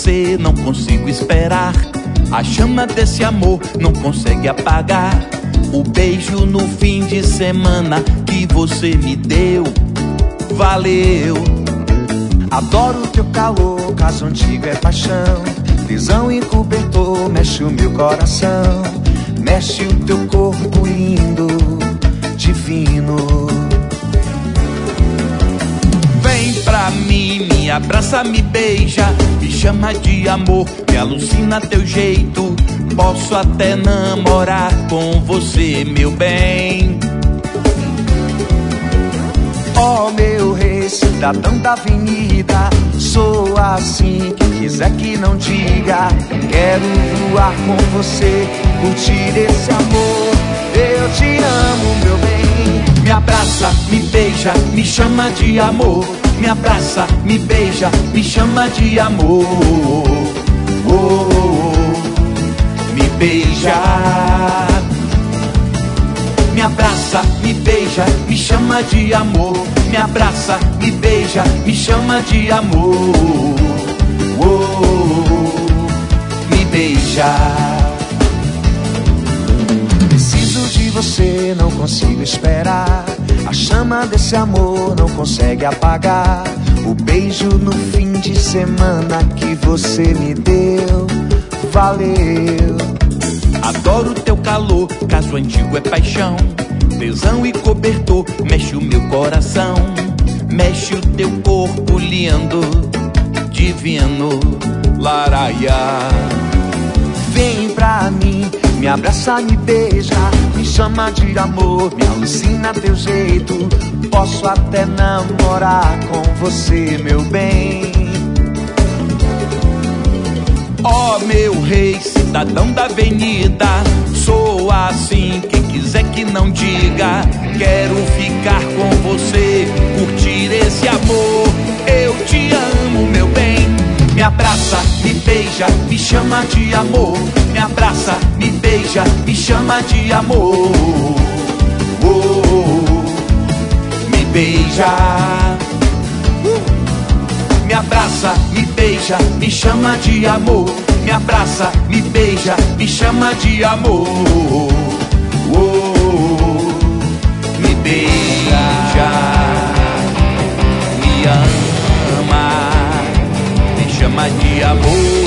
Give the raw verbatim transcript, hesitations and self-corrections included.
você não consigo esperar. A chama desse amor não consegue apagar. O beijo no fim de semana que você me deu, valeu. Adoro o teu calor, caso antigo é paixão. Tesão e cobertor, mexe o meu coração. Mexe o teu corpo lindo, divino. Vem pra mim, me abraça, me beija, me chama de amor, me alucina teu jeito. Posso até namorar com você, meu bem. Oh, meu rei, cidadão da avenida, sou assim, quem quiser que não diga. Quero voar com você, curtir esse amor. Eu te amo, meu bem. Me abraça, me beija, me chama de amor. Me abraça, me beija, me chama de amor. Oh, oh, oh. Me beija. Me abraça, me beija, me chama de amor. Me abraça, me beija, me chama de amor. Oh, oh, oh. Me beija. Preciso de você, não consigo esperar. A chama desse amor não consegue apagar. O beijo no fim de semana que você me deu, valeu. Adoro teu calor, caso antigo é paixão. Tesão e cobertor, mexe o meu coração. Mexe o teu corpo lindo, divino, laraia. Vem pra mim, me abraça, me beija, me chama de amor, me alucina teu jeito. Posso até namorar com você, meu bem. Ó, oh, meu rei, cidadão da avenida, sou assim, quem quiser que não diga. Quero ficar com você, curtir esse amor. Eu te amo, meu bem. Me abraça, me beija, me chama de amor. Me abraça, me beija, me chama de amor. Oh, oh, oh. Me beija. Me abraça, me beija, me chama de amor. Me abraça, me beija, me chama de amor. Oh, oh, oh. Me beija, me ama, me chama de amor.